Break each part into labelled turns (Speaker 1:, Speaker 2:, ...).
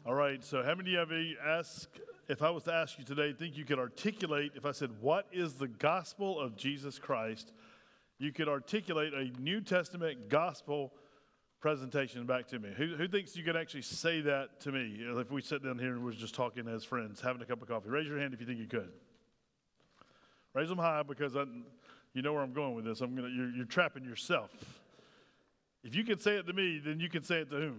Speaker 1: All right, so how many of you if I was to ask you today, think you could articulate, if I said, what is the gospel of Jesus Christ, you could articulate a New Testament gospel presentation back to me? Who thinks you could actually say that to me if we sit down here and we're just talking as friends, having a cup of coffee? Raise your hand if you think you could. Raise them high because you know where I'm going with this. You're trapping yourself. If you can say it to me, then you can say it to whom?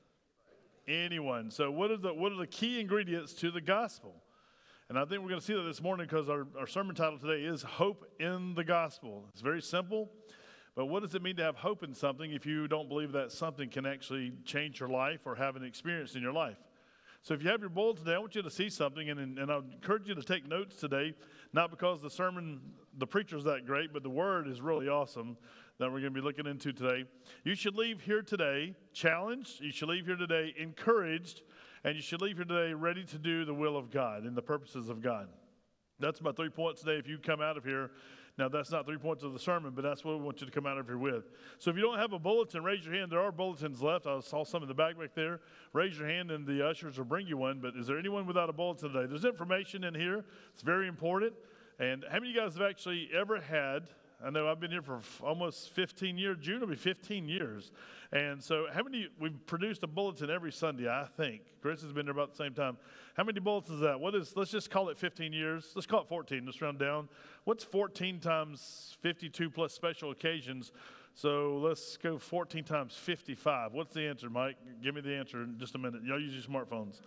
Speaker 1: Anyone. So what are the key ingredients to the gospel? And I think we're going to see that this morning because our sermon title today is Hope in the Gospel. It's very simple, but what does it mean to have hope in something if you don't believe that something can actually change your life or have an experience in your life? So if you have your bulletin today, I want you to see something, and I encourage you to take notes today, not because the preacher's that great, but the word is really awesome that we're going to be looking into today. You should leave here today challenged, you should leave here today encouraged, and you should leave here today ready to do the will of God and the purposes of God. That's my 3 points today. If you come out of here, now that's not 3 points of the sermon, but that's what we want you to come out of here with. So if you don't have a bulletin, raise your hand. There are bulletins left. I saw some in the back there. Raise your hand and the ushers will bring you one. But is there anyone without a bulletin today? There's information in here. It's very important. And how many of you guys have actually ever had, I know I've been here for almost 15 years. June will be 15 years. And so we've produced a bulletin every Sunday, I think. Chris has been there about the same time. How many bulletins is that? Let's just call it 15 years. Let's call it 14. Let's round down. What's 14 times 52 plus special occasions? So let's go 14 times 55. What's the answer, Mike? Give me the answer in just a minute. Y'all use your smartphones.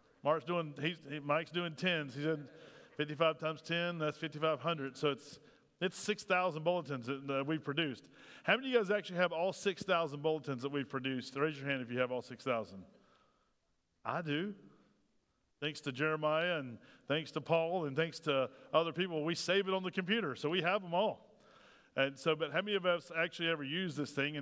Speaker 1: Mike's doing tens. He said 55 times 10, that's 5,500. So it's 6,000 bulletins that we've produced. How many of you guys actually have all 6,000 bulletins that we've produced? Raise your hand if you have all 6,000. I do. Thanks to Jeremiah and thanks to Paul and thanks to other people, we save it on the computer, so we have them all. And so, but how many of us actually ever use this thing?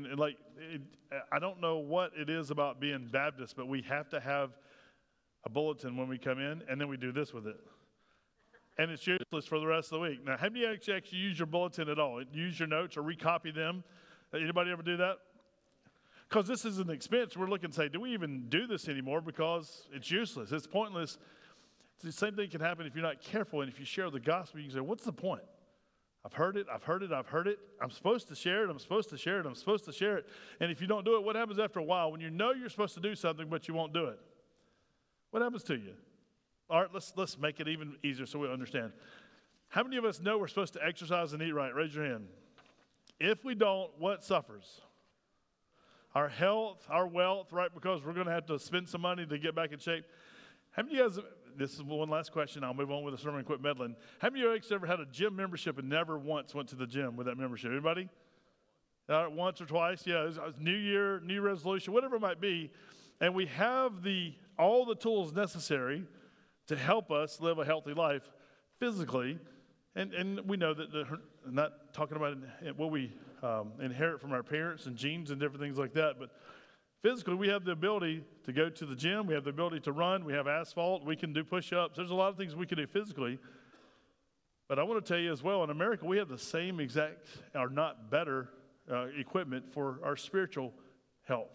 Speaker 1: I don't know what it is about being Baptist, but we have to have a bulletin when we come in, and then we do this with it. And it's useless for the rest of the week. Now, how many of you actually use your bulletin at all? Use your notes or recopy them? Anybody ever do that? Because this is an expense. We're looking to say, do we even do this anymore? Because it's useless. It's pointless. It's the same thing can happen if you're not careful. And if you share the gospel, you can say, what's the point? I've heard it. I'm supposed to share it. I'm supposed to share it. And if you don't do it, what happens after a while when you know you're supposed to do something, but you won't do it? What happens to you? All right, let's make it even easier so we understand. How many of us know we're supposed to exercise and eat right? Raise your hand. If we don't, what suffers? Our health, our wealth, right? Because we're going to have to spend some money to get back in shape. How many of you guys, this is one last question, I'll move on with the sermon and quit meddling. How many of you guys ever had a gym membership and never once went to the gym with that membership? Anybody? Once or twice? Yeah, it's New Year, New Resolution, whatever it might be. And we have all the tools necessary to help us live a healthy life physically. And we know that I'm not talking about what we inherit from our parents and genes and different things like that, but physically we have the ability to go to the gym, we have the ability to run, we have asphalt, we can do push-ups. There's a lot of things we can do physically. But I want to tell you as well, in America we have the same exact, or not better, equipment for our spiritual health.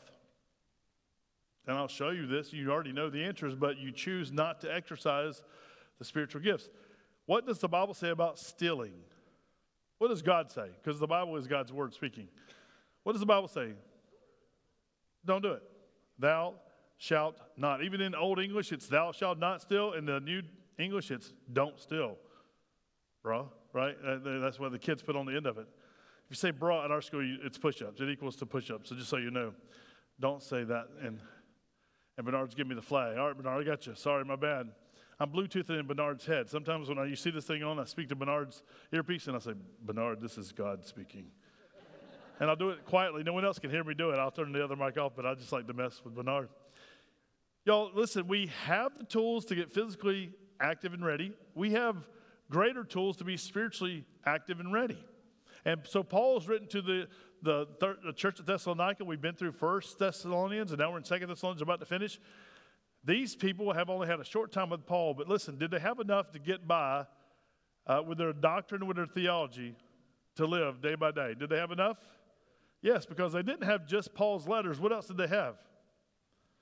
Speaker 1: And I'll show you this. You already know the answers, but you choose not to exercise the spiritual gifts. What does the Bible say about stealing? What does God say? Because the Bible is God's word speaking. What does the Bible say? Don't do it. Thou shalt not. Even in Old English, it's thou shalt not steal. In the New English, it's don't steal. Bruh, right? That's what the kids put on the end of it. If you say bruh at our school, it's push-ups. It equals to push-ups. So just so you know, don't say that. And Bernard's giving me the flag. All right, Bernard, I got you. Sorry, my bad. I'm Bluetoothing in Bernard's head. Sometimes when you see this thing on, I speak to Bernard's earpiece, and I say, Bernard, this is God speaking. And I'll do it quietly. No one else can hear me do it. I'll turn the other mic off, but I just like to mess with Bernard. Y'all, listen, we have the tools to get physically active and ready. We have greater tools to be spiritually active and ready. And so Paul's written to the church at Thessalonica. We've been through 1 Thessalonians, and now we're in 2 Thessalonians, about to finish. These people have only had a short time with Paul, but listen, did they have enough to get by with their doctrine, with their theology, to live day by day? Did they have enough? Yes, because they didn't have just Paul's letters. What else did they have?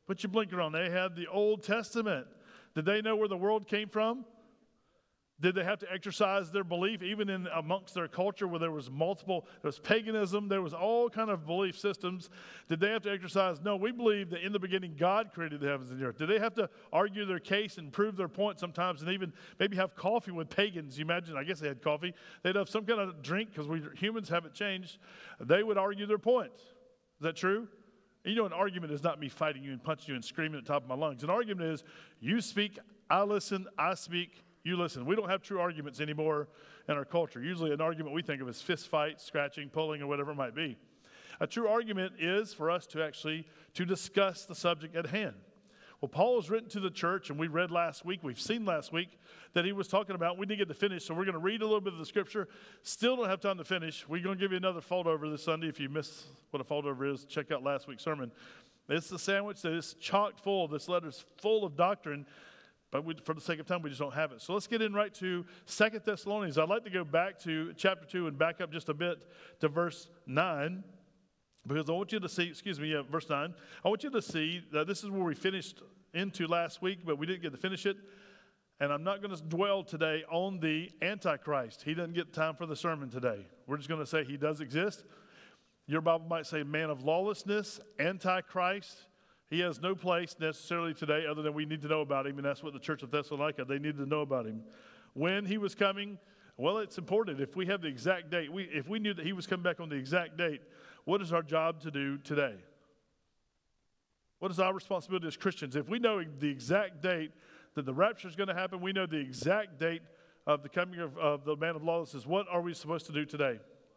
Speaker 1: Put your blinker on. They had the Old Testament. Did they know where the world came from? Did they have to exercise their belief even in amongst their culture where there was paganism, there was all kind of belief systems? Did they have to exercise? No, we believe that in the beginning God created the heavens and the earth. Did they have to argue their case and prove their point sometimes and even maybe have coffee with pagans? You imagine, I guess they had coffee. They'd have some kind of drink because we humans haven't changed. They would argue their point. Is that true? And an argument is not me fighting you and punching you and screaming at the top of my lungs. An argument is you speak, I listen, I speak, you listen. We don't have true arguments anymore in our culture. Usually an argument we think of as fist fight, scratching, pulling, or whatever it might be. A true argument is for us to discuss the subject at hand. Well, Paul has written to the church, and we've seen last week, that he was talking about, we didn't get to finish, so we're going to read a little bit of the scripture. Still don't have time to finish. We're going to give you another foldover this Sunday. If you missed what a foldover is, check out last week's sermon. It's the sandwich that is chock full. This letter's full of doctrine. But for the sake of time, we just don't have it. So let's get in right to 2 Thessalonians. I'd like to go back to chapter 2 and back up just a bit to verse 9. Because I want you to see, verse 9. I want you to see that this is where we finished into last week, but we didn't get to finish it. And I'm not going to dwell today on the Antichrist. He doesn't get time for the sermon today. We're just going to say he does exist. Your Bible might say man of lawlessness, Antichrist. He has no place necessarily today other than we need to know about him, and that's what the church of Thessalonica, they needed to know about him. When he was coming, well, it's important. If we have the exact date, if we knew that he was coming back on the exact date, what is our job to do today? What is our responsibility as Christians? If we know the exact date that the rapture is going to happen, we know the exact date of the coming of the man of lawlessness, what are we supposed to do today?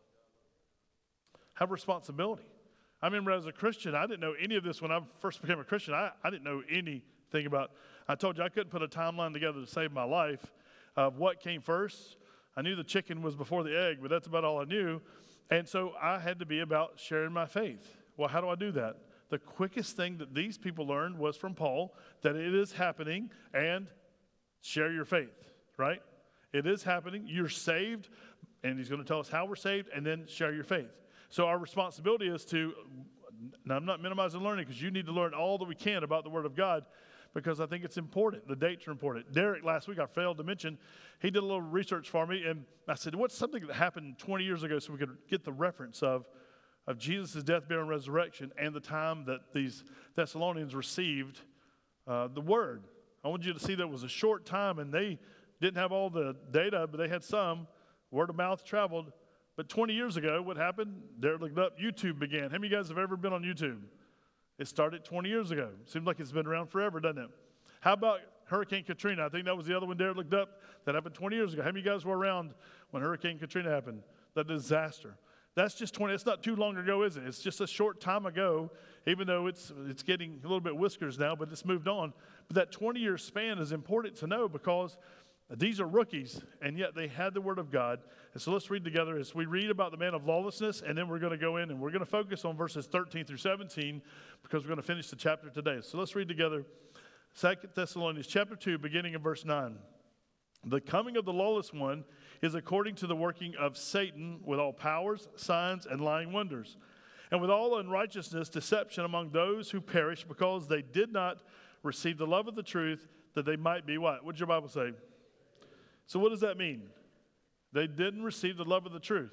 Speaker 1: Have responsibility. I remember as a Christian, I didn't know any of this when I first became a Christian. I didn't know anything about, I told you I couldn't put a timeline together to save my life of what came first. I knew the chicken was before the egg, but that's about all I knew. And so I had to be about sharing my faith. Well, how do I do that? The quickest thing that these people learned was from Paul, that it is happening, and share your faith, right? It is happening. You're saved, and he's going to tell us how we're saved, and then share your faith. So our responsibility is to, now I'm not minimizing learning because you need to learn all that we can about the Word of God because I think it's important. The dates are important. Derek, last week, I failed to mention, he did a little research for me, and I said, what's something that happened 20 years ago so we could get the reference of Jesus' death, burial, and resurrection and the time that these Thessalonians received the Word. I want you to see that it was a short time, and they didn't have all the data, but they had some. Word of mouth traveled. But 20 years ago, what happened? Derek looked up, YouTube began. How many of you guys have ever been on YouTube? It started 20 years ago. Seems like it's been around forever, doesn't it? How about Hurricane Katrina? I think that was the other one Derek looked up that happened 20 years ago. How many of you guys were around when Hurricane Katrina happened? The disaster. That's just 20. It's not too long ago, is it? It's just a short time ago, even though it's getting a little bit whiskers now, but it's moved on. But that 20-year span is important to know because these are rookies, and yet they had the Word of God. And so let's read together as we read about the man of lawlessness, and then we're going to go in and we're going to focus on verses 13 through 17 because we're going to finish the chapter today. So let's read together 2 Thessalonians chapter 2, beginning in verse 9. The coming of the lawless one is according to the working of Satan with all powers, signs, and lying wonders, and with all unrighteousness, deception among those who perish because they did not receive the love of the truth that they might be what? What did your Bible say? So what does that mean? They didn't receive the love of the truth.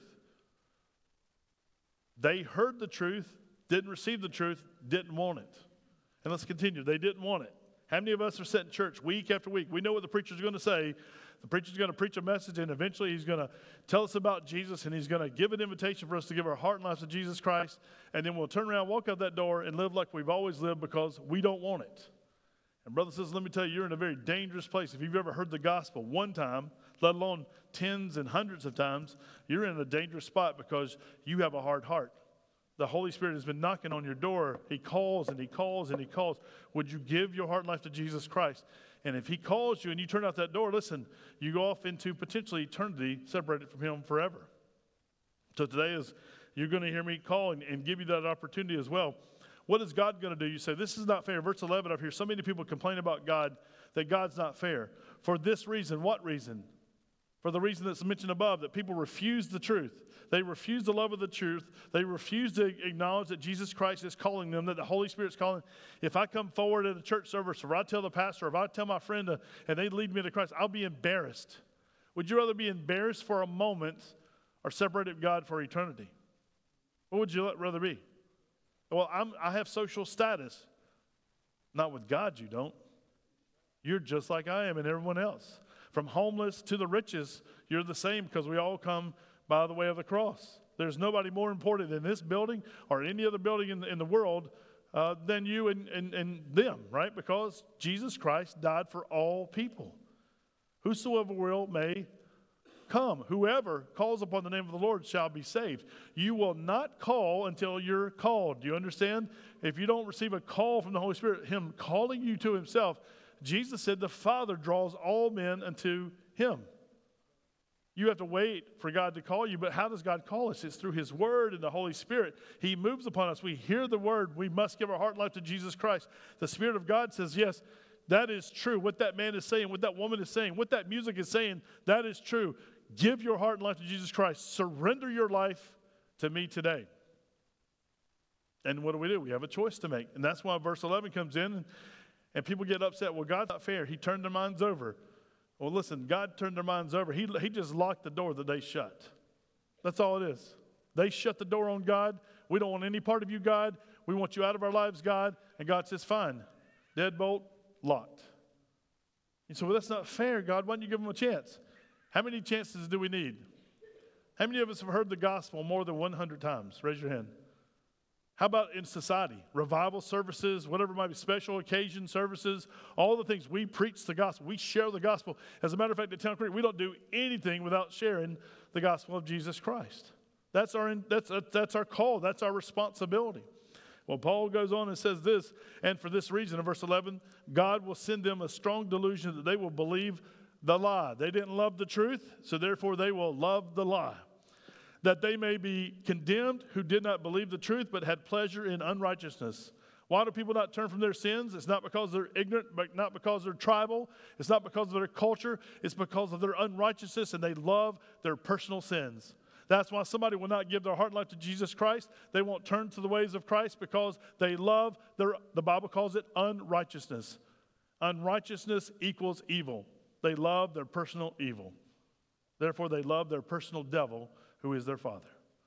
Speaker 1: They heard the truth, didn't receive the truth, didn't want it. And let's continue. They didn't want it. How many of us are sitting in church week after week? We know what the preacher's going to say. The preacher's going to preach a message, and eventually he's going to tell us about Jesus, and he's going to give an invitation for us to give our heart and lives to Jesus Christ, and then we'll turn around, walk out that door, and live like we've always lived because we don't want it. And brothers and sisters, let me tell you, you're in a very dangerous place. If you've ever heard the gospel one time, let alone tens and hundreds of times, you're in a dangerous spot because you have a hard heart. The Holy Spirit has been knocking on your door. He calls and he calls and he calls. Would you give your heart and life to Jesus Christ? And if he calls you and you turn out that door, listen, you go off into potentially eternity separated from him forever. So today is, you're going to hear me call and give you that opportunity as well. What is God going to do? You say, this is not fair. Verse 11 up here, so many people complain about God, that God's not fair. For this reason, what reason? For the reason that's mentioned above, that people refuse the truth. They refuse the love of the truth. They refuse to acknowledge that Jesus Christ is calling them, that the Holy Spirit's calling. If I come forward at a church service, or I tell the pastor, or if I tell my friend, and they lead me to Christ, I'll be embarrassed. Would you rather be embarrassed for a moment or separated from God for eternity? What would you rather be? Well, I have social status. Not with God, you don't. You're just like I am and everyone else. From homeless to the richest, you're the same because we all come by the way of the cross. There's nobody more important in this building or any other building in the world than you and them, right? Because Jesus Christ died for all people. Whosoever will may come. Whoever calls upon the name of the Lord shall be saved. You will not call until you're called. Do you understand? If you don't receive a call from the Holy Spirit, Him calling you to Himself, Jesus said the Father draws all men unto Him. You have to wait for God to call you, but how does God call us? It's through His Word and the Holy Spirit. He moves upon us. We hear the Word. We must give our heart and life to Jesus Christ. The Spirit of God says, yes, that is true. What that man is saying, what that woman is saying, what that music is saying, that is true. Give your heart and life to Jesus Christ. Surrender your life to me today. And what do? We have a choice to make. And that's why verse 11 comes in, and people get upset. Well, God's not fair. He turned their minds over. Well, listen, God turned their minds over. He just locked the door that they shut. That's all it is. They shut the door on God. We don't want any part of you, God. We want you out of our lives, God. And God says, fine. Deadbolt, locked. And so, well, that's not fair, God. Why don't you give them a chance? How many chances do we need? How many of us have heard the gospel more than 100 times? Raise your hand. How about in society? Revival services, whatever it might be, special occasion services, all the things. We preach the gospel. We share the gospel. As a matter of fact, at Town Creek, we don't do anything without sharing the gospel of Jesus Christ. That's our call. That's our responsibility. Well, Paul goes on and says this, and for this reason, in verse 11, God will send them a strong delusion that they will believe the lie. They didn't love the truth, so therefore they will love the lie. That they may be condemned who did not believe the truth, but had pleasure in unrighteousness. Why do people not turn from their sins? It's not because they're ignorant, but not because they're tribal. It's not because of their culture. It's because of their unrighteousness, and they love their personal sins. That's why somebody will not give their heart and life to Jesus Christ. They won't turn to the ways of Christ because they love the Bible calls it unrighteousness. Unrighteousness equals evil. They love their personal evil. Therefore, they love their personal devil, who is their father.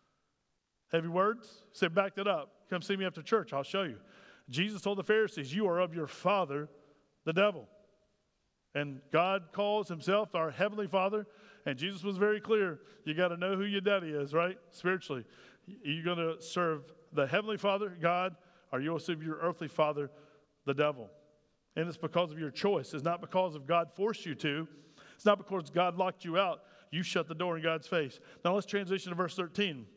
Speaker 1: Heavy words? Say, back that up. Come see me after church. I'll show you. Jesus told the Pharisees, you are of your father, the devil. And God calls Himself our Heavenly Father. And Jesus was very clear. You got to know who your daddy is, right? Spiritually. You're going to serve the Heavenly Father, God, or you'll serve your earthly father, the devil. And it's because of your choice. It's not because of God forced you to. It's not because God locked you out. You shut the door in God's face. Now let's transition to verse 13.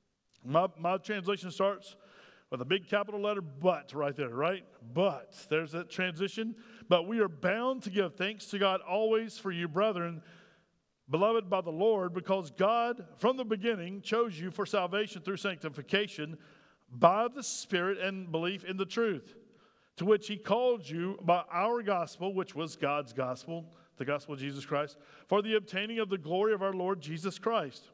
Speaker 1: My translation starts with a big capital letter, but, right there, right? But. There's that transition. But we are bound to give thanks to God always for you, brethren, beloved by the Lord, because God, from the beginning, chose you for salvation through sanctification by the Spirit and belief in the truth, to which He called you by our gospel, which was God's gospel, the gospel of Jesus Christ, for the obtaining of the glory of our Lord Jesus Christ.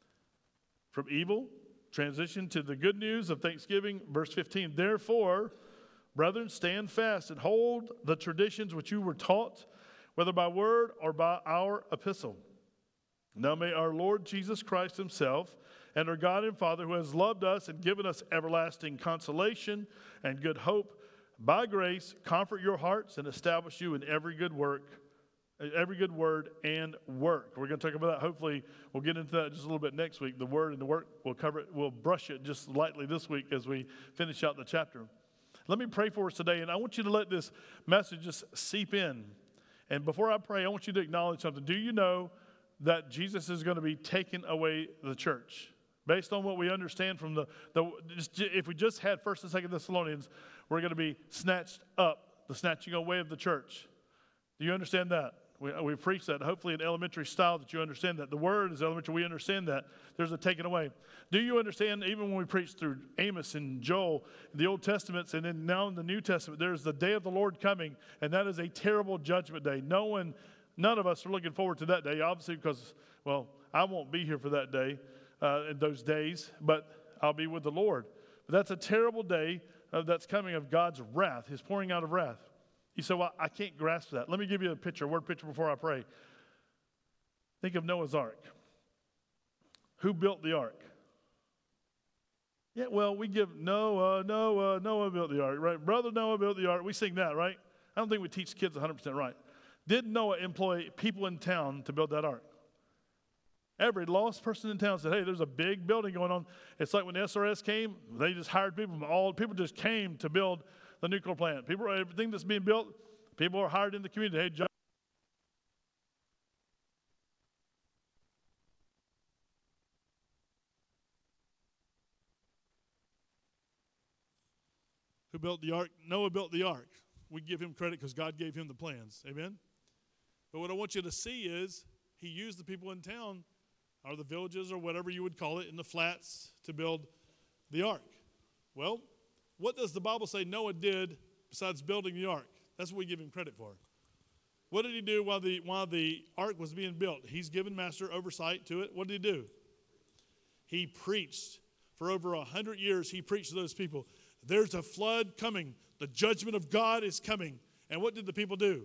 Speaker 1: From evil, transition to the good news of thanksgiving, verse 15. Therefore, brethren, stand fast and hold the traditions which you were taught, whether by word or by our epistle. Now may our Lord Jesus Christ Himself and our God and Father, who has loved us and given us everlasting consolation and good hope, by grace comfort your hearts and establish you in every good word and work. We're going to talk about that. Hopefully, we'll get into that just a little bit next week. The word and the work, we'll cover it. We'll brush it just lightly this week as we finish out the chapter. Let me pray for us today, and I want you to let this message just seep in. And before I pray, I want you to acknowledge something. Do you know that Jesus is going to be taking away the church? Based on what we understand from if we just had 1st and 2nd Thessalonians, we're going to be snatched up, the snatching away of the church. Do you understand that? We preach that, hopefully in elementary style, that you understand that. The word is elementary. We understand that. There's a taking away. Do you understand, even when we preach through Amos and Joel, the Old Testaments, and then now in the New Testament, there's the day of the Lord coming, and that is a terrible judgment day. No one none of us are looking forward to that day, obviously, because, well, I won't be here for that day, in those days, but I'll be with the Lord. But that's a terrible day that's coming of God's wrath, his pouring out of wrath. You say, well, I can't grasp that. Let me give you a word picture before I pray. Think of Noah's Ark. Who built the ark? Yeah, well, we give Noah built the ark, right? Brother Noah built the ark. We sing that, right? I don't think we teach kids 100% right. Did Noah employ people in town to build that ark? Every lost person in town said, hey, there's a big building going on. It's like when the SRS came, they just hired people from people just came to build the nuclear plant. Everything that's being built, people are hired in the community. Hey, John. Who built the ark? Noah built the ark. We give him credit because God gave him the plans. Amen? But what I want you to see is he used the people in town, or the villages, or whatever you would call it, in the flats to build the ark. Well, what does the Bible say Noah did besides building the ark? That's what we give him credit for. What did he do while the ark was being built? He's given master oversight to it. What did he do? He preached. For over 100 years, he preached to those people. There's a flood coming. The judgment of God is coming. And what did the people do?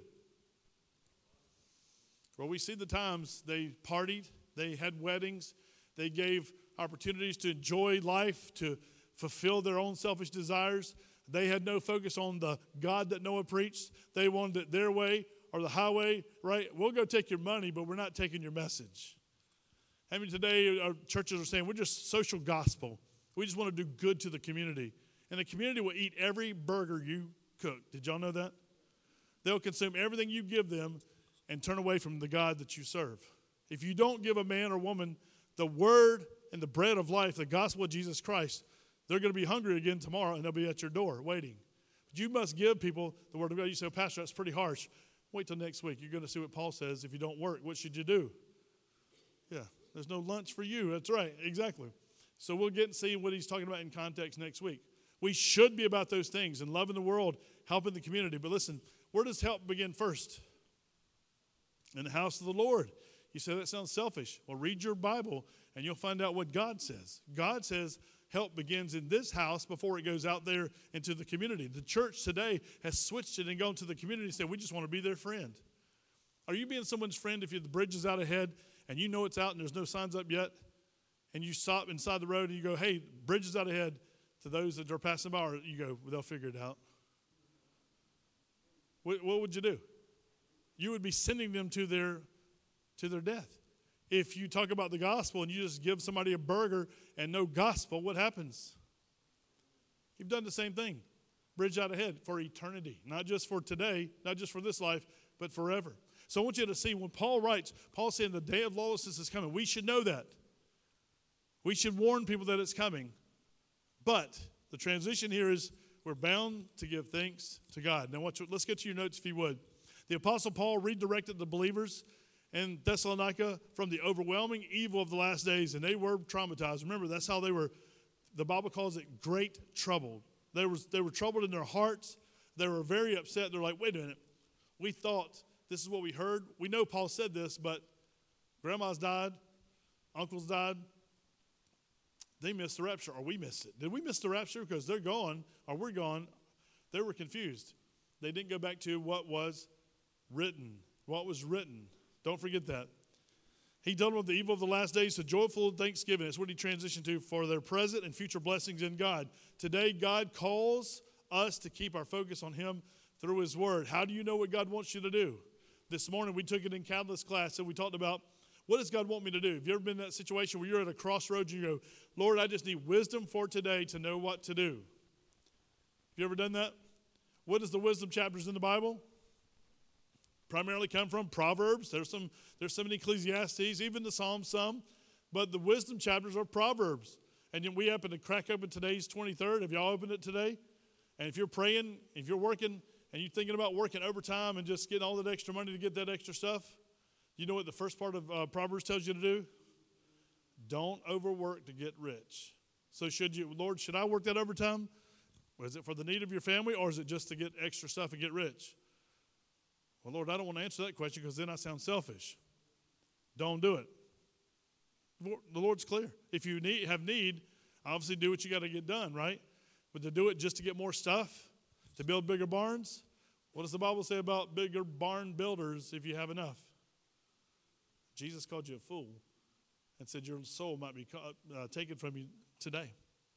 Speaker 1: Well, we see the times they partied, they had weddings, they gave opportunities to enjoy life, to fulfill their own selfish desires. They had no focus on the God that Noah preached. They wanted it their way or the highway, right? We'll go take your money, but we're not taking your message. I mean, today our churches are saying we're just social gospel. We just want to do good to the community. And the community will eat every burger you cook. Did y'all know that? They'll consume everything you give them and turn away from the God that you serve. If you don't give a man or woman the word and the bread of life, the gospel of Jesus Christ, they're going to be hungry again tomorrow, and they'll be at your door waiting. But you must give people the word of God. You say, Pastor, that's pretty harsh. Wait till next week. You're going to see what Paul says. If you don't work, what should you do? Yeah, there's no lunch for you. That's right, exactly. So we'll get and see what he's talking about in context next week. We should be about those things and loving the world, helping the community. But listen, where does help begin first? In the house of the Lord. You say that sounds selfish. Well, read your Bible and you'll find out what God says. God says help begins in this house before it goes out there into the community. The church today has switched it and gone to the community and said, we just want to be their friend. Are you being someone's friend if the bridge is out ahead and you know it's out and there's no signs up yet? And you stop inside the road and you go, hey, bridge is out ahead. To those that are passing by, or you go, well, they'll figure it out. What would you do? You would be sending them to their death. If you talk about the gospel and you just give somebody a burger and no gospel, what happens? You've done the same thing. Bridge out ahead for eternity. Not just for today, not just for this life, but forever. So I want you to see when Paul writes, Paul's saying the day of lawlessness is coming. We should know that. We should warn people that it's coming. But the transition here is we're bound to give thanks to God. Now let's get to your notes if you would. The Apostle Paul redirected the believers in Thessalonica from the overwhelming evil of the last days, and they were traumatized. Remember, that's how they were, the Bible calls it great trouble. They were troubled in their hearts. They were very upset. They're like, wait a minute. We thought this is what we heard. We know Paul said this, but grandma's died, uncles died. They missed the rapture, or we missed it. Did we miss the rapture? Because they're gone, or we're gone. They were confused. They didn't go back to what was written. What was written. Don't forget that. He told them of the evil of the last days, so joyful thanksgiving. That's what he transitioned to for their present and future blessings in God. Today, God calls us to keep our focus on him through his word. How do you know what God wants you to do? This morning, we took it in Catalyst class, and we talked about what does God want me to do? Have you ever been in that situation where you're at a crossroads and you go, Lord, I just need wisdom for today to know what to do? Have you ever done that? What is the wisdom chapters in the Bible? Primarily come from Proverbs. There's some in Ecclesiastes, even the Psalms some. But the wisdom chapters are Proverbs. And then we happen to crack open today's 23rd. Have y'all opened it today? And if you're praying, if you're working, and you're thinking about working overtime and just getting all that extra money to get that extra stuff, you know what the first part of Proverbs tells you to do? Don't overwork to get rich. So Lord, should I work that overtime? Is it for the need of your family, or is it just to get extra stuff and get rich? Well, Lord, I don't want to answer that question because then I sound selfish. Don't do it. The Lord's clear. If you have need, obviously do what you got to get done, right? But to do it just to get more stuff, to build bigger barns, what does the Bible say about bigger barn builders if you have enough? Jesus called you a fool and said your soul might be taken from you today.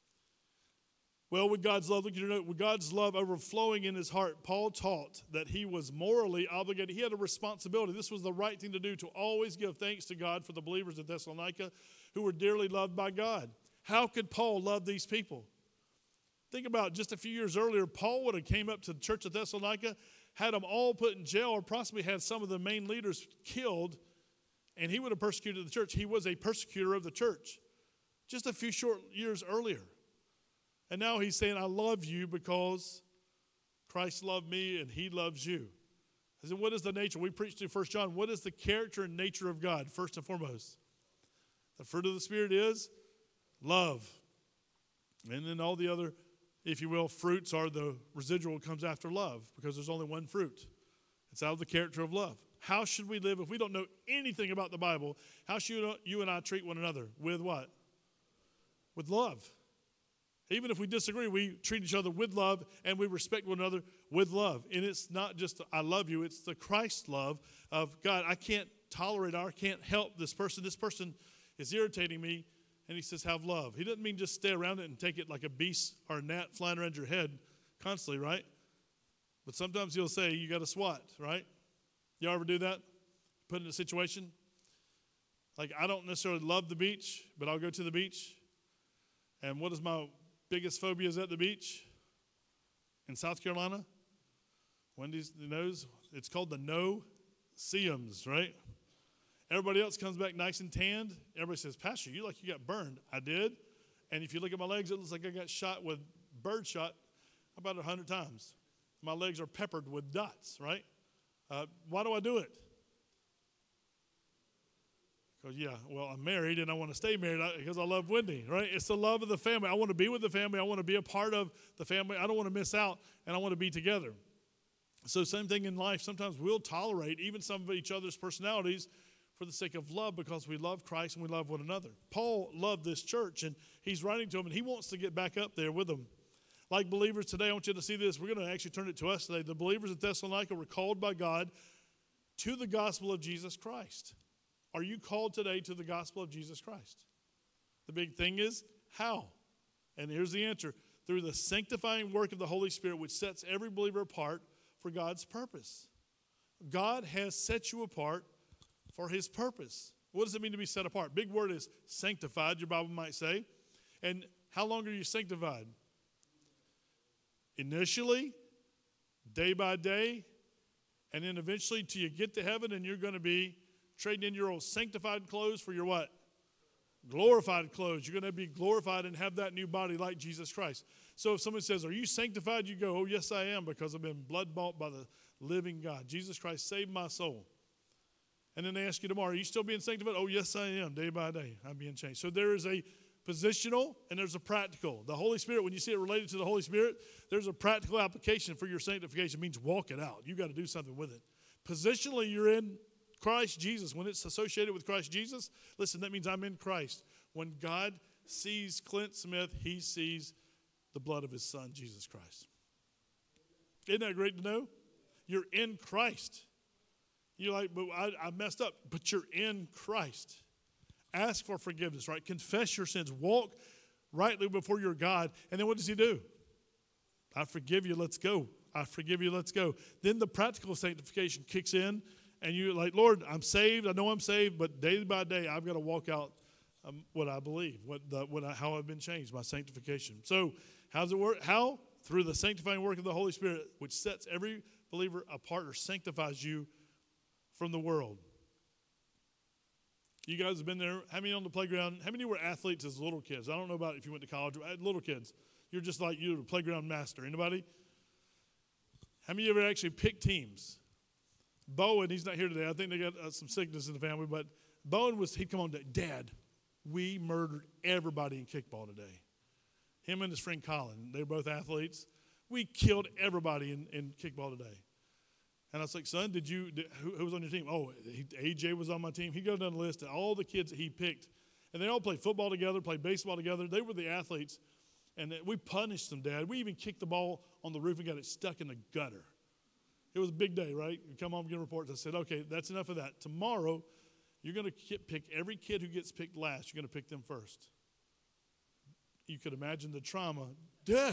Speaker 1: Well, with God's love, with God's love overflowing in his heart, Paul taught that he was morally obligated. He had a responsibility. This was the right thing to do, to always give thanks to God for the believers at Thessalonica who were dearly loved by God. How could Paul love these people? Think about just a few years earlier, Paul would have came up to the church of Thessalonica, had them all put in jail, or possibly had some of the main leaders killed, and he would have persecuted the church. He was a persecutor of the church just a few short years earlier. And now he's saying, I love you because Christ loved me and he loves you. I said, what is the nature? We preached through 1 John. What is the character and nature of God, first and foremost? The fruit of the Spirit is love. And then all the other, if you will, fruits are the residual comes after love, because there's only one fruit. It's out of the character of love. How should we live if we don't know anything about the Bible? How should you and I treat one another? With what? With love. Even if we disagree, we treat each other with love, and we respect one another with love. And it's not just I love you, it's the Christ love of God. I can't tolerate, I can't help this person. This person is irritating me. And he says, have love. He doesn't mean just stay around it and take it like a beast or a gnat flying around your head constantly, right? But sometimes he'll say, you got to swat, right? You ever do that? Put in a situation? Like, I don't necessarily love the beach, but I'll go to the beach. And what is my biggest phobia is at the beach? In South Carolina? Wendy's knows. It's called the no-see-ums, right? Everybody else comes back nice and tanned. Everybody says, Pastor, you like you got burned. I did. And if you look at my legs, it looks like I got shot with birdshot about 100 times. My legs are peppered with dots, right? Why do I do it? Because, I'm married and I want to stay married because I love Wendy, right? It's the love of the family. I want to be with the family. I want to be a part of the family. I don't want to miss out, and I want to be together. So same thing in life. Sometimes we'll tolerate even some of each other's personalities for the sake of love, because we love Christ and we love one another. Paul loved this church, and he's writing to them, and he wants to get back up there with them. Like believers today, I want you to see this. We're going to actually turn it to us today. The believers at Thessalonica were called by God to the gospel of Jesus Christ. Are you called today to the gospel of Jesus Christ? The big thing is, how? And here's the answer. Through the sanctifying work of the Holy Spirit, which sets every believer apart for God's purpose. God has set you apart for his purpose. What does it mean to be set apart? Big word is sanctified, your Bible might say. And how long are you sanctified? Initially, day by day, and then eventually till you get to heaven, and you're going to be trading in your old sanctified clothes for your what? Glorified clothes. You're going to be glorified and have that new body like Jesus Christ. So if someone says, are you sanctified? You go, oh, yes, I am, because I've been blood bought by the living God. Jesus Christ saved my soul. And then they ask you tomorrow, are you still being sanctified? Oh, yes, I am. Day by day, I'm being changed. So there is a positional and there's a practical. The Holy Spirit, when you see it related to the Holy Spirit, there's a practical application for your sanctification. It means walk it out. You got to do something with it. Positionally, you're in Christ Jesus. When it's associated with Christ Jesus, listen, that means I'm in Christ. When God sees Clint Smith, he sees the blood of his son, Jesus Christ. Isn't that great to know? You're in Christ. You're like, but I messed up. But you're in Christ. Ask for forgiveness, right? Confess your sins. Walk rightly before your God. And then what does he do? I forgive you, let's go. I forgive you, let's go. Then the practical sanctification kicks in, and you're like, Lord, I'm saved. I know I'm saved, but day by day, I've got to walk out what I believe, how I've been changed, my sanctification. So how does it work? How? Through the sanctifying work of the Holy Spirit, which sets every believer apart or sanctifies you from the world. You guys have been there. How many on the playground? How many were athletes as little kids? I don't know about if you went to college. Little kids. You're just like you're a playground master. Anybody? How many of you ever actually picked teams? Bowen, he's not here today. I think they got some sickness in the family. But Bowen he'd come on to, Dad, we murdered everybody in kickball today. Him and his friend Colin, they were both athletes. We killed everybody in kickball today. And I was like, son, who was on your team? Oh, AJ was on my team. He goes down the list of all the kids that he picked. And they all played football together, played baseball together. They were the athletes. And we punished them, Dad. We even kicked the ball on the roof and got it stuck in the gutter. It was a big day, right? You come home and get reports. I said, okay, that's enough of that. Tomorrow, you're going to pick every kid who gets picked last. You're going to pick them first. You could imagine the trauma. Dad,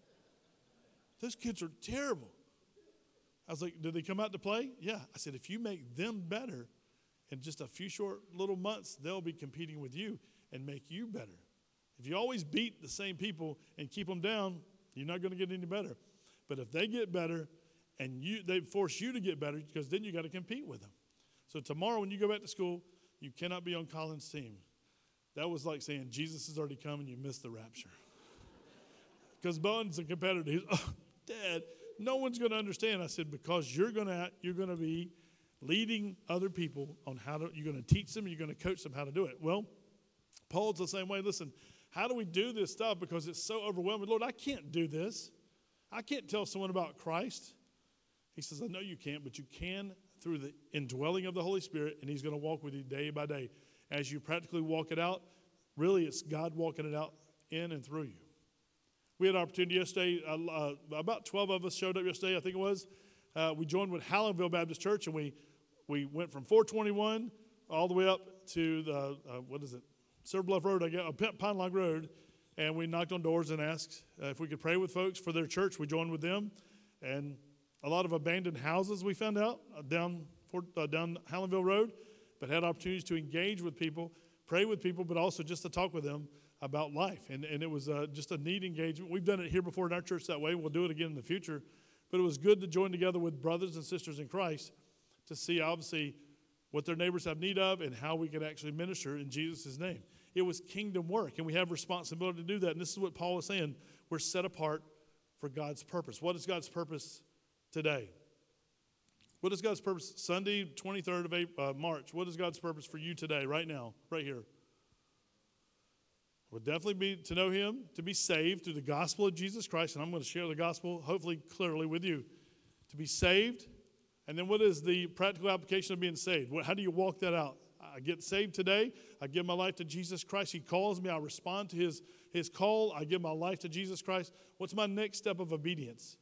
Speaker 1: those kids are terrible. I was like, did they come out to play? Yeah. I said, if you make them better, in just a few short little months, they'll be competing with you and make you better. If you always beat the same people and keep them down, you're not going to get any better. But if they get better and they force you to get better, because then you got to compete with them. So tomorrow when you go back to school, you cannot be on Colin's team. That was like saying Jesus has already come and you missed the rapture. Because Bowen's a competitor. He's, oh, Dad, no one's going to understand. I said, because you're going to be leading other people on you're going to teach them, you're going to coach them how to do it. Well, Paul's the same way. Listen, how do we do this stuff? Because it's so overwhelming. Lord, I can't do this. I can't tell someone about Christ. He says, I know you can't, but you can through the indwelling of the Holy Spirit, and he's going to walk with you day by day. As you practically walk it out, really it's God walking it out in and through you. We had an opportunity yesterday. About 12 of us showed up yesterday, I think it was. We joined with Hallandville Baptist Church, and we went from 421 all the way up to the, Silver Bluff Road, Pine Log Road, and we knocked on doors and asked if we could pray with folks for their church. We joined with them, and a lot of abandoned houses we found out down Hallandville Road, but had opportunities to engage with people, pray with people, but also just to talk with them about life. And it was just a neat engagement. We've done it here before in our church that way. We'll do it again in the future. But it was good to join together with brothers and sisters in Christ to see, obviously, what their neighbors have need of and how we can actually minister in Jesus' name. It was kingdom work, and we have responsibility to do that. And this is what Paul is saying. We're set apart for God's purpose. What is God's purpose today? What is God's purpose? Sunday, 23rd of March. What is God's purpose for you today, right now, right here? Would definitely be to know him, to be saved through the gospel of Jesus Christ. And I'm going to share the gospel, hopefully clearly with you. To be saved. And then what is the practical application of being saved? How do you walk that out? I get saved today. I give my life to Jesus Christ. He calls me. I respond to his call. I give my life to Jesus Christ. What's my next step of obedience?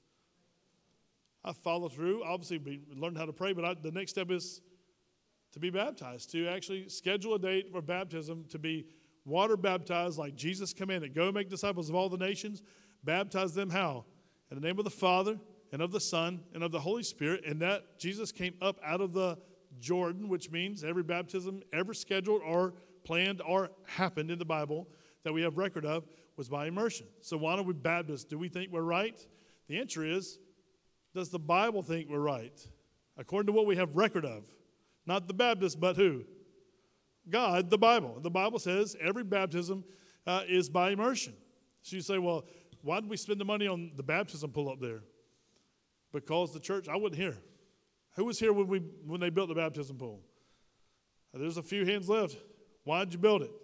Speaker 1: I follow through. Obviously, we learned how to pray, but the next step is to be baptized, to actually schedule a date for baptism, to be water baptized like Jesus commanded. Go make disciples of all the nations. Baptize them how? In the name of the Father and of the Son and of the Holy Spirit. And that Jesus came up out of the Jordan, which means every baptism ever scheduled or planned or happened in the Bible that we have record of was by immersion. So why don't we Baptists? Do we think we're right? The answer is, does the Bible think we're right? According to what we have record of. Not the Baptists, but who? God, the Bible. The Bible says every baptism is by immersion. So you say, well, why did we spend the money on the baptism pool up there? Because the church, I wasn't here. Who was here when they built the baptism pool? There's a few hands left. Why did you build it?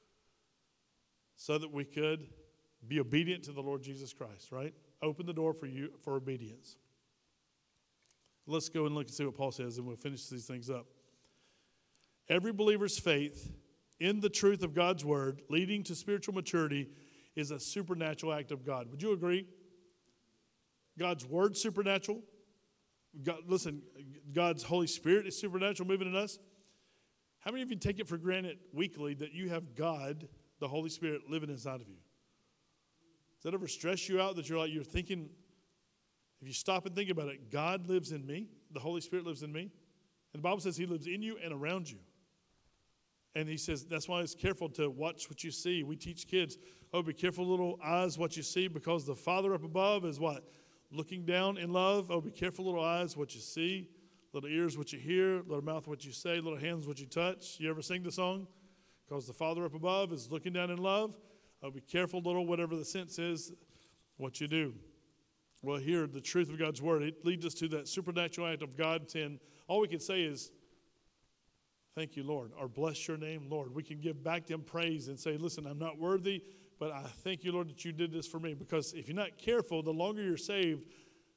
Speaker 1: So that we could be obedient to the Lord Jesus Christ, right? Open the door for you for obedience. Let's go and look and see what Paul says, and we'll finish these things up. Every believer's faith in the truth of God's word, leading to spiritual maturity, is a supernatural act of God. Would you agree? God's word supernatural. Listen, God's Holy Spirit is supernatural moving in us. How many of you take it for granted weekly that you have God, the Holy Spirit, living inside of you? Does that ever stress you out that you're thinking, if you stop and think about it, God lives in me, the Holy Spirit lives in me? And the Bible says he lives in you and around you. And he says that's why it's careful to watch what you see. We teach kids, be careful, little eyes, what you see, because the Father up above is what? Looking down in love. Be careful, little eyes, what you see, little ears, what you hear, little mouth, what you say, little hands, what you touch. You ever sing the song? Because the Father up above is looking down in love. Be careful, little, whatever the sense is, what you do. Well, here, the truth of God's word, it leads us to that supernatural act of God saying, all we can say is, thank you, Lord, or bless your name, Lord. We can give back to him praise and say, listen, I'm not worthy, but I thank you, Lord, that you did this for me. Because if you're not careful, the longer you're saved,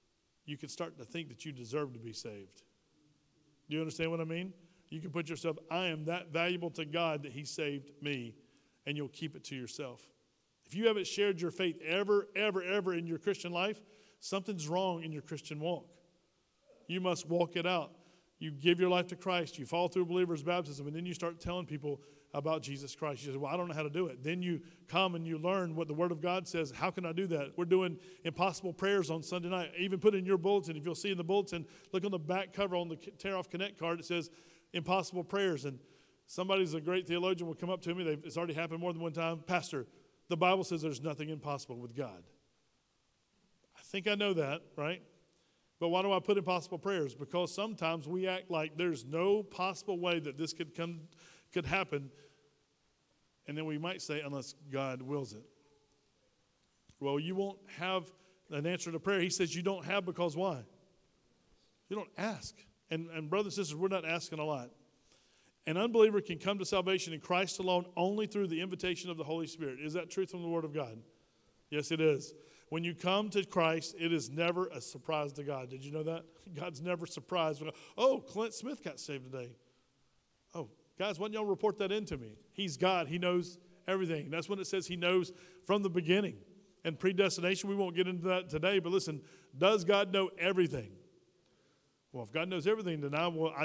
Speaker 1: you can start to think that you deserve to be saved. Do you understand what I mean? You can put yourself, I am that valuable to God that he saved me, and you'll keep it to yourself. If you haven't shared your faith ever in your Christian life, something's wrong in your Christian walk. You must walk it out. You give your life to Christ. You fall through believer's baptism, and then you start telling people about Jesus Christ. You say, well, I don't know how to do it. Then you come and you learn what the Word of God says. How can I do that? We're doing impossible prayers on Sunday night. Even put in your bulletin, if you'll see in the bulletin, look on the back cover on the Tear Off Connect card. It says impossible prayers. And somebody's a great theologian will come up to me. It's already happened more than one time. Pastor, the Bible says there's nothing impossible with God. I think I know that, right? But why do I put impossible prayers? Because sometimes we act like there's no possible way that this could happen. And then we might say, unless God wills it. Well, you won't have an answer to prayer. He says you don't have because why? You don't ask. And brothers and sisters, we're not asking a lot. An unbeliever can come to salvation in Christ alone only through the invitation of the Holy Spirit. Is that truth from the Word of God? Yes, it is. When you come to Christ, it is never a surprise to God. Did you know that? God's never surprised. Oh, Clint Smith got saved today. Oh, guys, why don't y'all report that in to me? He's God. He knows everything. That's when it says he knows from the beginning. And predestination, we won't get into that today, but listen, does God know everything? Well, if God knows everything, then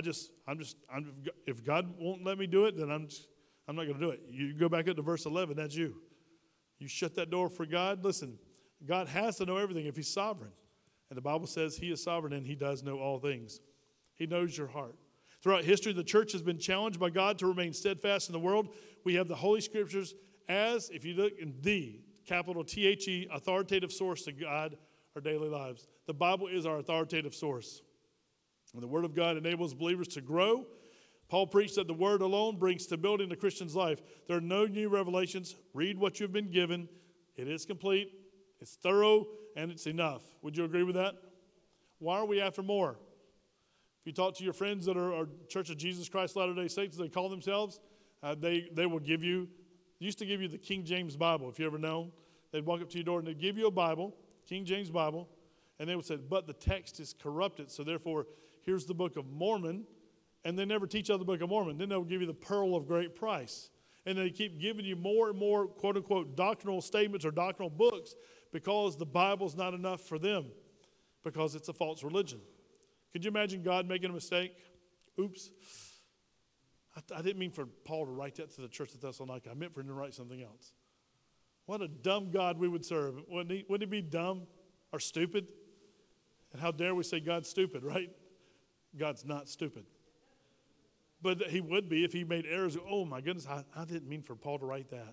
Speaker 1: if God won't let me do it, then I'm not going to do it. You go back up to verse 11, that's you. You shut that door for God. Listen, God has to know everything if he's sovereign. And the Bible says he is sovereign and he does know all things. He knows your heart. Throughout history, the church has been challenged by God to remain steadfast in the world. We have the Holy Scriptures as, if you look in the capital THE, authoritative source to guide our daily lives. The Bible is our authoritative source. And the Word of God enables believers to grow. Paul preached that the Word alone brings stability in the Christian's life. There are no new revelations. Read what you've been given. It is complete, it's thorough, and it's enough. Would you agree with that? Why are we after more? If you talk to your friends that are Church of Jesus Christ Latter-day Saints, they call themselves, they will give you, used to give you the King James Bible, if you ever know. They'd walk up to your door and they'd give you a Bible, King James Bible, and they would say, but the text is corrupted, so therefore, here's the Book of Mormon, and they never teach out the Book of Mormon. Then they'll give you the pearl of great price. And they keep giving you more and more, quote-unquote, doctrinal statements or doctrinal books because the Bible's not enough for them, because it's a false religion. Could you imagine God making a mistake? Oops. I didn't mean for Paul to write that to the church of Thessalonica. I meant for him to write something else. What a dumb God we would serve. Wouldn't he be dumb or stupid? And how dare we say God's stupid, right? God's not stupid. But he would be if he made errors. Oh, my goodness, I didn't mean for Paul to write that.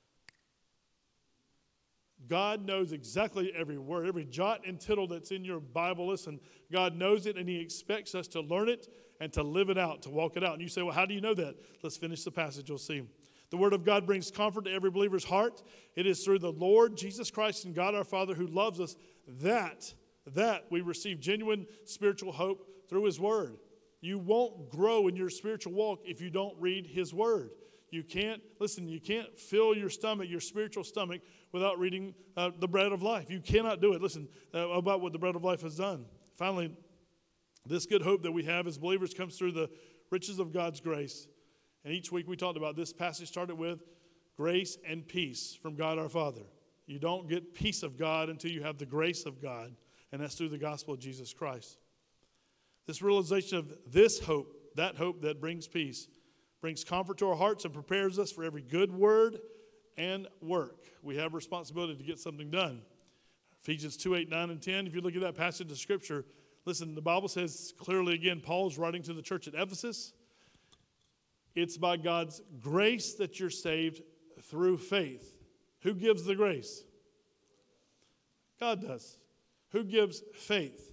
Speaker 1: God knows exactly every word, every jot and tittle that's in your Bible. Listen, God knows it, and he expects us to learn it and to live it out, to walk it out. And you say, well, how do you know that? Let's finish the passage. You'll see. The Word of God brings comfort to every believer's heart. It is through the Lord Jesus Christ and God our Father who loves us that we receive genuine spiritual hope through his Word. You won't grow in your spiritual walk if you don't read his Word. You can't fill your stomach, your spiritual stomach, without reading the bread of life. You cannot do it. Listen about what the bread of life has done. Finally, this good hope that we have as believers comes through the riches of God's grace. And each week we talked about this passage started with grace and peace from God our Father. You don't get peace of God until you have the grace of God, and that's through the gospel of Jesus Christ. This realization of this hope, that hope that brings peace, brings comfort to our hearts and prepares us for every good word and work. We have a responsibility to get something done. Ephesians 2, 8, 9, and 10, if you look at that passage of Scripture, listen, the Bible says clearly again, Paul is writing to the church at Ephesus. It's by God's grace that you're saved through faith. Who gives the grace? God does. Who gives faith?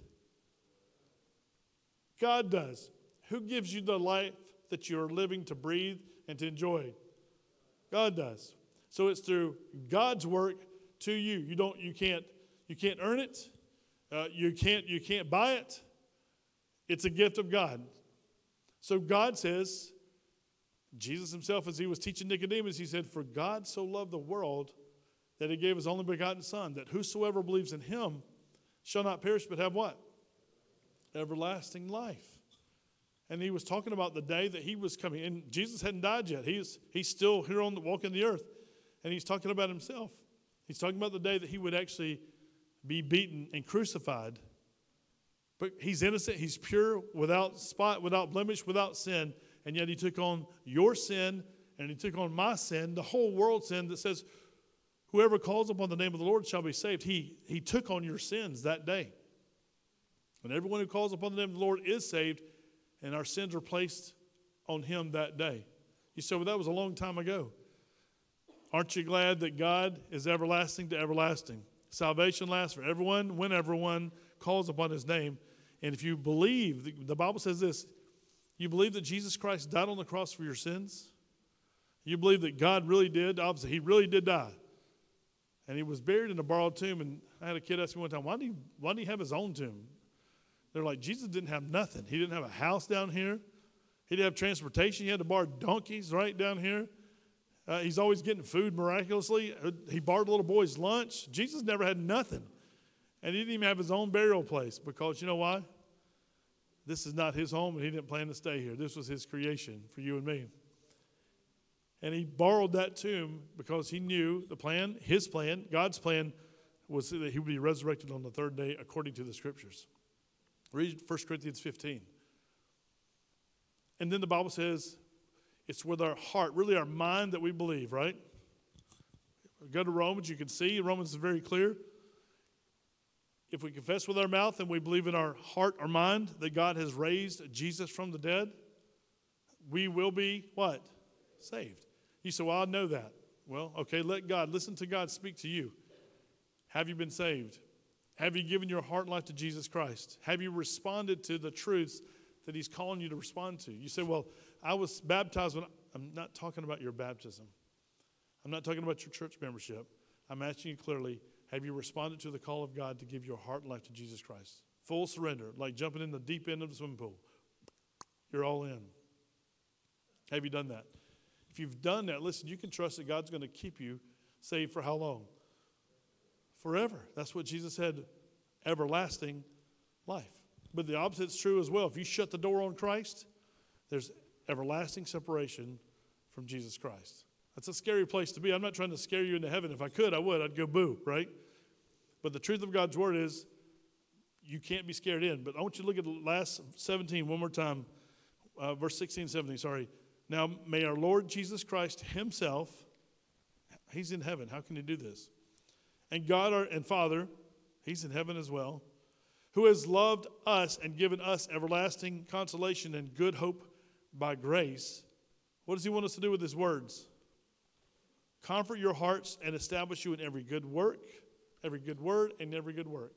Speaker 1: God does. Who gives you the life that you're living to breathe and to enjoy? God does. So it's through God's work to you. You can't earn it. You can't buy it. It's a gift of God. So God says, Jesus himself, as he was teaching Nicodemus, he said, for God so loved the world that he gave his only begotten Son, that whosoever believes in him shall not perish but have what? everlasting life. And he was talking about the day that he was coming. And Jesus hadn't died yet. He's still here walking the earth. And he's talking about himself. He's talking about the day that he would actually be beaten and crucified. But he's innocent. He's pure, without spot, without blemish, without sin. And yet he took on your sin and he took on my sin, the whole world's sin that says, whoever calls upon the name of the Lord shall be saved. He took on your sins that day. And everyone who calls upon the name of the Lord is saved, and our sins are placed on him that day. You say, well, that was a long time ago. Aren't you glad that God is everlasting to everlasting? Salvation lasts for everyone when everyone calls upon his name. And if you believe, the Bible says this, you believe that Jesus Christ died on the cross for your sins? You believe that God really did? Obviously, he really did die. And he was buried in a borrowed tomb. And I had a kid ask me one time, why did he have his own tomb? They're like, Jesus didn't have nothing. He didn't have a house down here. He didn't have transportation. He had to borrow donkeys right down here. He's always getting food miraculously. He borrowed a little boy's lunch. Jesus never had nothing. And he didn't even have his own burial place because you know why? This is not his home and he didn't plan to stay here. This was his creation for you and me. And he borrowed that tomb because he knew the plan, his plan, God's plan was that he would be resurrected on the third day according to the scriptures. Read 1 Corinthians 15. And then the Bible says it's with our heart, really our mind, that we believe, right? Go to Romans, you can see, Romans is very clear. If we confess with our mouth and we believe in our heart or mind that God has raised Jesus from the dead, we will be what? Saved. You say, well, I know that. Well, okay, listen to God speak to you. Have you been saved? Have you given your heart and life to Jesus Christ? Have you responded to the truths that he's calling you to respond to? You say, well, I was baptized when I'm not talking about your baptism. I'm not talking about your church membership. I'm asking you clearly, have you responded to the call of God to give your heart and life to Jesus Christ? Full surrender, like jumping in the deep end of the swimming pool. You're all in. Have you done that? If you've done that, listen, you can trust that God's going to keep you saved for how long? Forever. That's what Jesus said, everlasting life. But the opposite's true as well. If you shut the door on Christ, there's everlasting separation from Jesus Christ. That's a scary place to be. I'm not trying to scare you into heaven. If I could, I would. I'd go boo, right? But the truth of God's word is you can't be scared in. But I want you to look at the last 17 one more time. Verse 16, 17, sorry. Now, may our Lord Jesus Christ himself, he's in heaven. How can he do this? And God and Father, he's in heaven as well, who has loved us and given us everlasting consolation and good hope by grace. What does he want us to do with his words? Comfort your hearts and establish you in every good work, every good word, and every good work.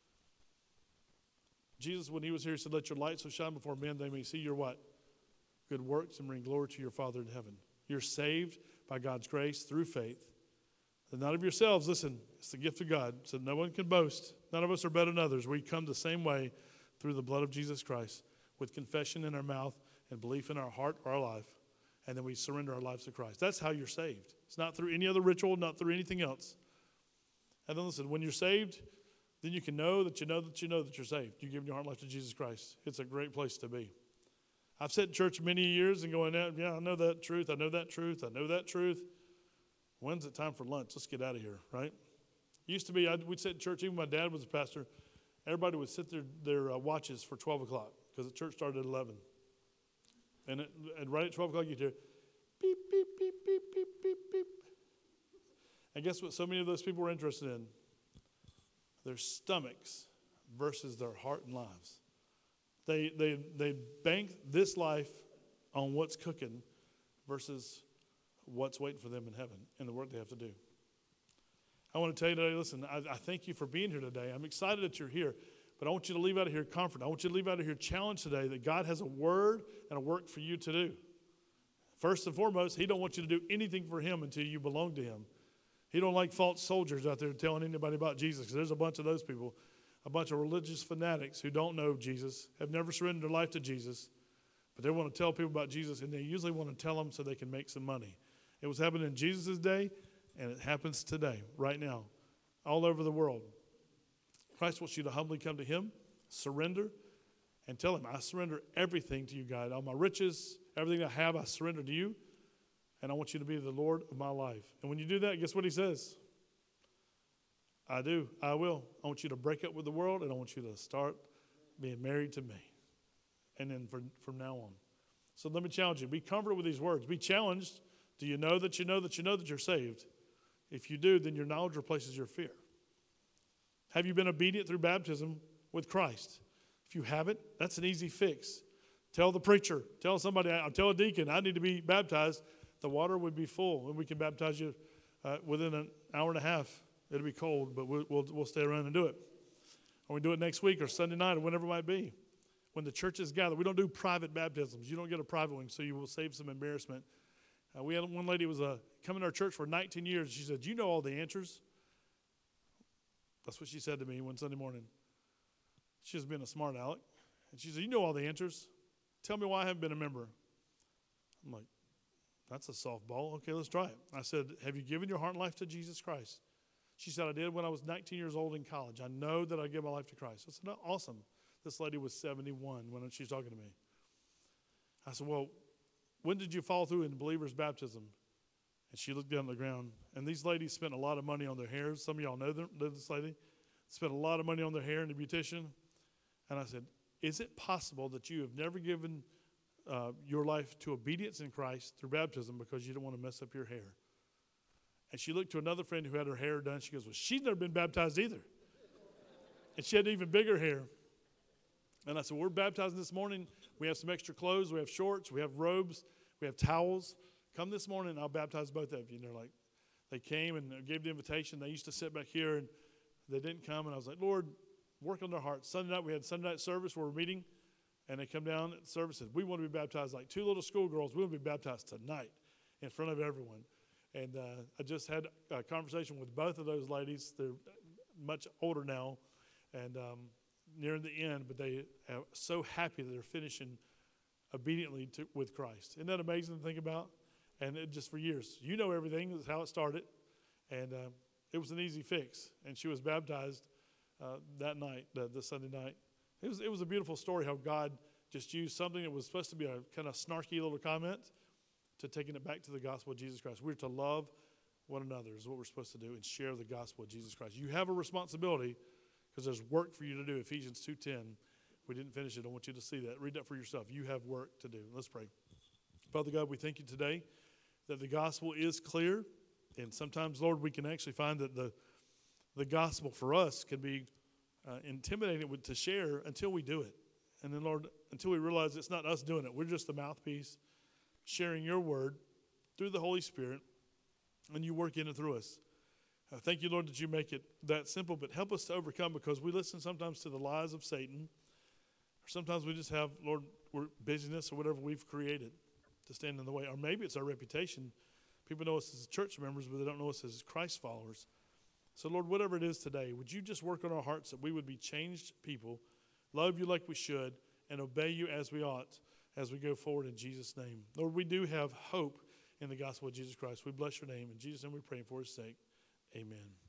Speaker 1: Jesus, when he was here, he said, let your light so shine before men, they may see your what? Good works and bring glory to your Father in heaven. You're saved by God's grace through faith. And not of yourselves, listen, it's the gift of God. So no one can boast. None of us are better than others. We come the same way through the blood of Jesus Christ with confession in our mouth and belief in our heart or our life. And then we surrender our lives to Christ. That's how you're saved. It's not through any other ritual, not through anything else. And then listen, when you're saved, then you can know that you know that you know that you're saved. You give your heart and life to Jesus Christ. It's a great place to be. I've sat in church many years and going, yeah, I know that truth. I know that truth. I know that truth. When's it time for lunch? Let's get out of here, right? Used to be, we'd sit in church, even my dad was a pastor. Everybody would sit their watches for 12 o'clock because the church started at 11. And right at 12 o'clock, you'd hear beep, beep, beep, beep, beep, beep, beep. And guess what so many of those people were interested in? Their stomachs versus their heart and lives. They bank this life on what's cooking versus what's waiting for them in heaven and the work they have to do. I want to tell you today, listen, I thank you for being here today. I'm excited that you're here, but I want you to leave out of here confident. I want you to leave out of here challenged today that God has a word and a work for you to do. First and foremost, he don't want you to do anything for him until you belong to him. He don't like false soldiers out there telling anybody about Jesus, because there's a bunch of those people, a bunch of religious fanatics who don't know Jesus, have never surrendered their life to Jesus, but they want to tell people about Jesus, and they usually want to tell them so they can make some money. It was happening in Jesus' day, and it happens today, right now, all over the world. Christ wants you to humbly come to him, surrender, and tell him, I surrender everything to you, God. All my riches, everything I have, I surrender to you. And I want you to be the Lord of my life. And when you do that, guess what he says? I do. I will. I want you to break up with the world, and I want you to start being married to me. And then from now on. So let me challenge you. Be comforted with these words. Be challenged. Do you know that you know that you know that you're saved? If you do, then your knowledge replaces your fear. Have you been obedient through baptism with Christ? If you haven't, that's an easy fix. Tell the preacher, tell somebody, tell a deacon, I need to be baptized. The water would be full, and we can baptize you within an hour and a half. It'll be cold, but we'll stay around and do it. Or we do it next week or Sunday night or whenever it might be. When the church is gathered, we don't do private baptisms. You don't get a private one, so you will save some embarrassment. We had one lady who was coming to our church for 19 years. She said, "Do you know all the answers?" That's what she said to me one Sunday morning. She was being a smart aleck. And she said, "You know all the answers. Tell me why I haven't been a member." I'm like, that's a softball. Okay, let's try it. I said, "Have you given your heart and life to Jesus Christ?" She said, "I did when I was 19 years old in college. I know that I gave my life to Christ." I said, "No, awesome." This lady was 71 when she was talking to me. I said, "Well, when did you fall through in believer's baptism?" And she looked down on the ground. And these ladies spent a lot of money on their hair. Some of y'all know this lady. Spent a lot of money on their hair and the beautician. And I said, "Is it possible that you have never given your life to obedience in Christ through baptism because you don't want to mess up your hair?" And she looked to another friend who had her hair done. She goes, "Well, she's never been baptized either." And she had even bigger hair. And I said, "We're baptizing this morning. We have some extra clothes. We have shorts. We have robes. We have towels. Come this morning and I'll baptize both of you." And they're like, they came and gave the invitation. They used to sit back here and they didn't come. And I was like, "Lord, work on their hearts." Sunday night, we had Sunday night service where we're meeting. And they come down at the service and said, "We want to be baptized like two little schoolgirls. We want to be baptized tonight in front of everyone." And I just had a conversation with both of those ladies. They're much older now and near the end, but they are so happy that they're finishing obediently with Christ. Isn't that amazing to think about? And it just for years. You know everything. That's how it started. And it was an easy fix. And she was baptized that night, this Sunday night. It was a beautiful story how God just used something that was supposed to be a kind of snarky little comment to taking it back to the gospel of Jesus Christ. We're to love one another is what we're supposed to do and share the gospel of Jesus Christ. You have a responsibility because there's work for you to do. Ephesians 2:10. We didn't finish it. I want you to see that. Read that for yourself. You have work to do. Let's pray. Father God, we thank you today that the gospel is clear. And sometimes, Lord, we can actually find that the gospel for us can be intimidating to share until we do it. And then, Lord, until we realize it's not us doing it. We're just the mouthpiece sharing your word through the Holy Spirit, and you work in and through us. Thank you, Lord, that you make it that simple, but help us to overcome because we listen sometimes to the lies of Satan, or sometimes we just have, Lord, we're busyness or whatever we've created to stand in the way. Or maybe it's our reputation. People know us as church members, but they don't know us as Christ followers. So, Lord, whatever it is today, would you just work on our hearts that we would be changed people, love you like we should, and obey you as we ought as we go forward in Jesus' name. Lord, we do have hope in the gospel of Jesus Christ. We bless your name. In Jesus' name we pray for his sake. Amen.